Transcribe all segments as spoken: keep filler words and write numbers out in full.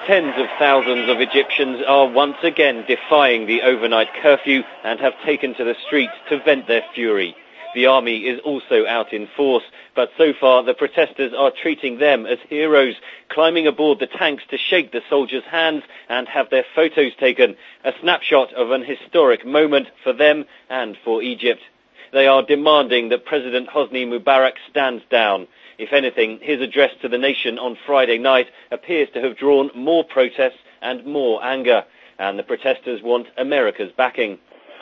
Tens of thousands of Egyptians are once again defying the overnight curfew and have taken to the streets to vent their fury. The army is also out in force, but so far the protesters are treating them as heroes, climbing aboard the tanks to shake the soldiers' hands and have their photos taken, a snapshot of an historic moment for them and for Egypt. They are demanding that President Hosni Mubarak stands down. If anything, his address to the nation on Friday night appears to have drawn more protests and more anger, and the protesters want America's backing.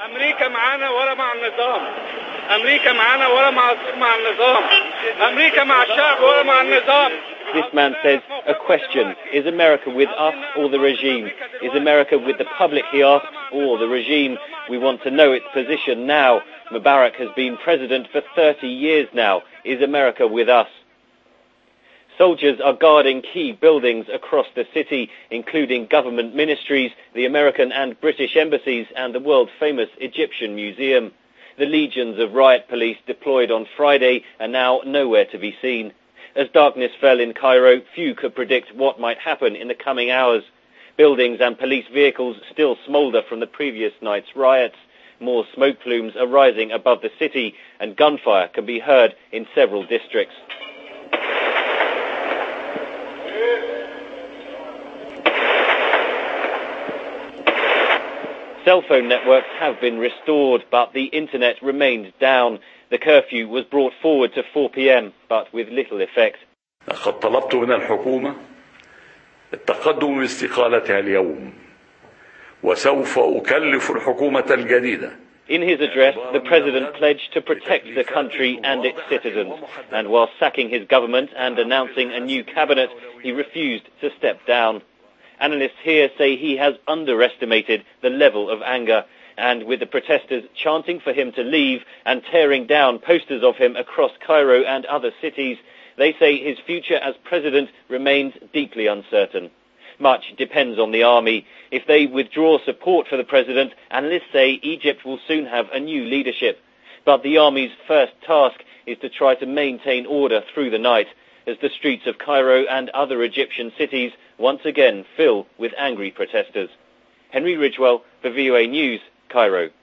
This man says, a question, is America with us or the regime? Is America with the public, he asks, or the regime? We want to know its position now. Mubarak has been president for thirty years now. Is America with us? Soldiers are guarding key buildings across the city, including government ministries, the American and British embassies, and the world-famous Egyptian Museum. The legions of riot police deployed on Friday are now nowhere to be seen. As darkness fell in Cairo, few could predict what might happen in the coming hours. Buildings and police vehicles still smoulder from the previous night's riots. More smoke plumes are rising above the city, and gunfire can be heard in several districts. Cell phone networks have been restored, but the internet remained down. The curfew was brought forward to four p.m., but with little effect. لقد طلبت من الحكومة التقدم باستقالتها اليوم وسوف أكلف الحكومة الجديدة. In his address, the president pledged to protect the country and its citizens, and while sacking his government and announcing a new cabinet, he refused to step down. Analysts here say he has underestimated the level of anger, and with the protesters chanting for him to leave and tearing down posters of him across Cairo and other cities, they say his future as president remains deeply uncertain. Much depends on the army. If they withdraw support for the president, analysts say Egypt will soon have a new leadership. But the army's first task is to try to maintain order through the night, as the streets of Cairo and other Egyptian cities once again fill with angry protesters. Henry Ridgewell for V O A News, Cairo.